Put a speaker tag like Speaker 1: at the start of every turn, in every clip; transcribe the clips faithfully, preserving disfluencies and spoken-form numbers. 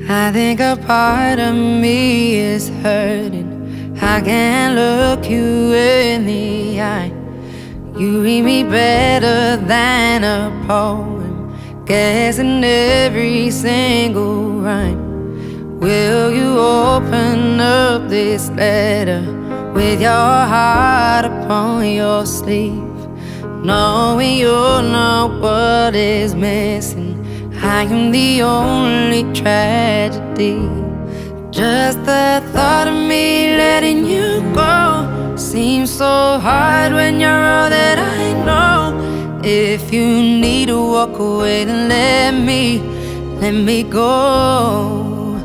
Speaker 1: I think a part of me is hurting. I can't look you in the eye. You read me better than a poem, guessing every single rhyme. Will you open up this letter with your heart upon your sleeve, knowing you'll know what is missing? I am the only tragedy. Just the thought of me letting you go seems so hard when you're all that I know. If you need to walk away, then let me, let me go.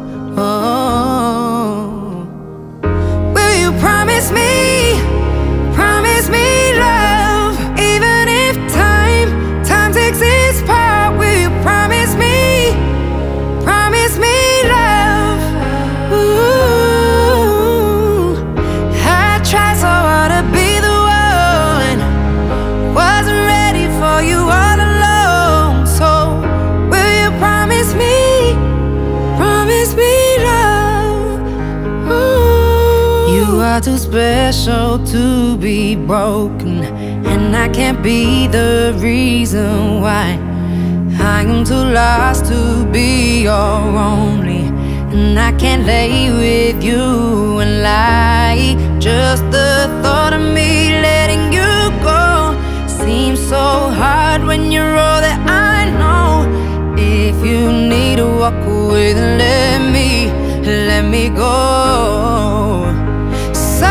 Speaker 1: Oh. Will you promise me, promise me love, even if time, time takes its part? Will you promise me, promise me love? Ooh, I tried so hard to be the one, wasn't ready for you all alone. So will you promise me, promise me love? Ooh. You are too special to be broken, and I can't be the reason why. I am too lost to be your only, and I can't lay with you and lie. Just the thought of me letting you go seems so hard when you're all that I know. If you need to walk away, then let me, let me go. So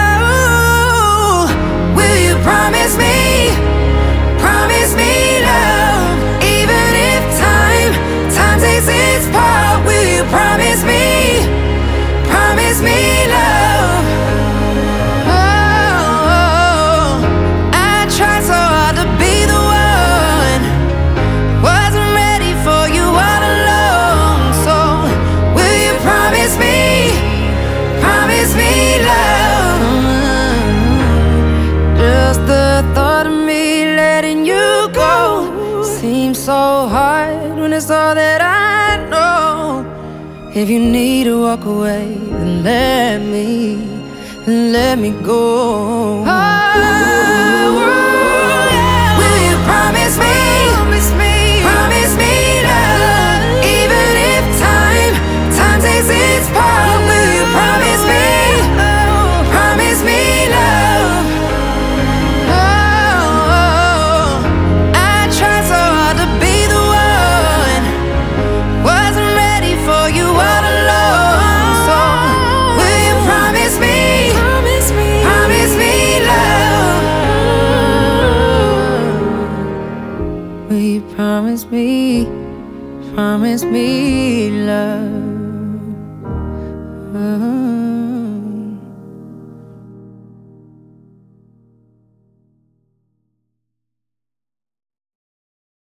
Speaker 1: will you promise me, promise me love, even if time, time takes its part? Will you promise me, promise me love? Oh, I tried so hard to be the one, wasn't ready for you all alone. So will you promise me, promise me love? Just the thought of me letting you go seems so hard when it's all that I know. If you need to walk away, then let me, let me go. Oh, yeah. Will you promise me, promise me, promise me love, even if time, time takes its part? Will you promise me, promise me love? Oh, I tried so hard to be the one, wasn't ready for you all alone. So will you promise me, promise me, promise me love? Will you promise me, promise me love?